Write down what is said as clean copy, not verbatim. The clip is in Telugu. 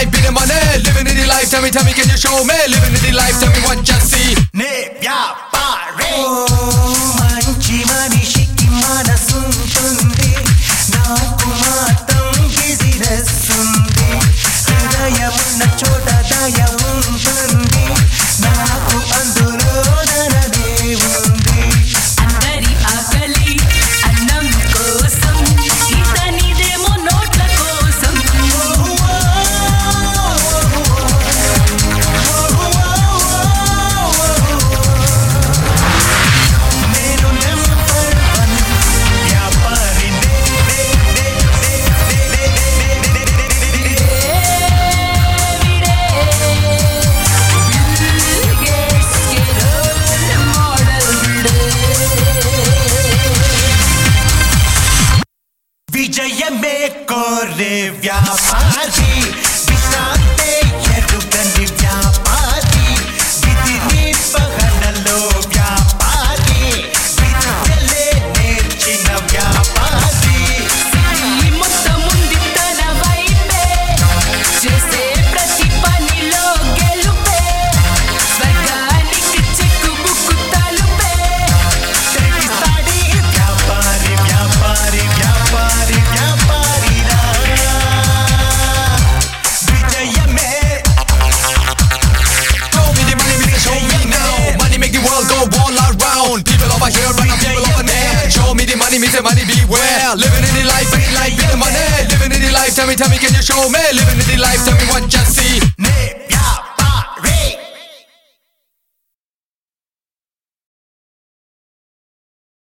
life, be the money. Living in the life, tell me, can you show me? Living in the life, tell me what you see. Ne vyapare manchi manishiki manasuntundi naku matam business undi hridayamunna chota daya untundi naku andulo dhanane undi అందరి ఆకలి అన్నం కోసం ఇతనిదేమో నోట్ల కోసం నేను నెంబర్ 1 వ్యాపారి విజయమే కోరే వ్యాపారి విశాంతే ఎరుగని వ్యాపారి విధిని పగడలో వ్యాపారి విద్యలే నేర్చిన వ్యాపారి ఈ మొత్తం ఉంది తన వైపే చేసే ప్రతి పనిలో గెలుపే స్వర్గానికి చెక్కు బుక్కు తలుపే తెగిస్తాడి వ్యాపారి వ్యాపారి వ్యాపారి వ్యాపారిరా విజయమే Show me the money, Mr. Show me now. Money make the world go all around. People over here and people over there. Show me the money, Mr. Money beware. Living in the life, be the money. Living in the life, tell me, can you show me? Living in the life, tell me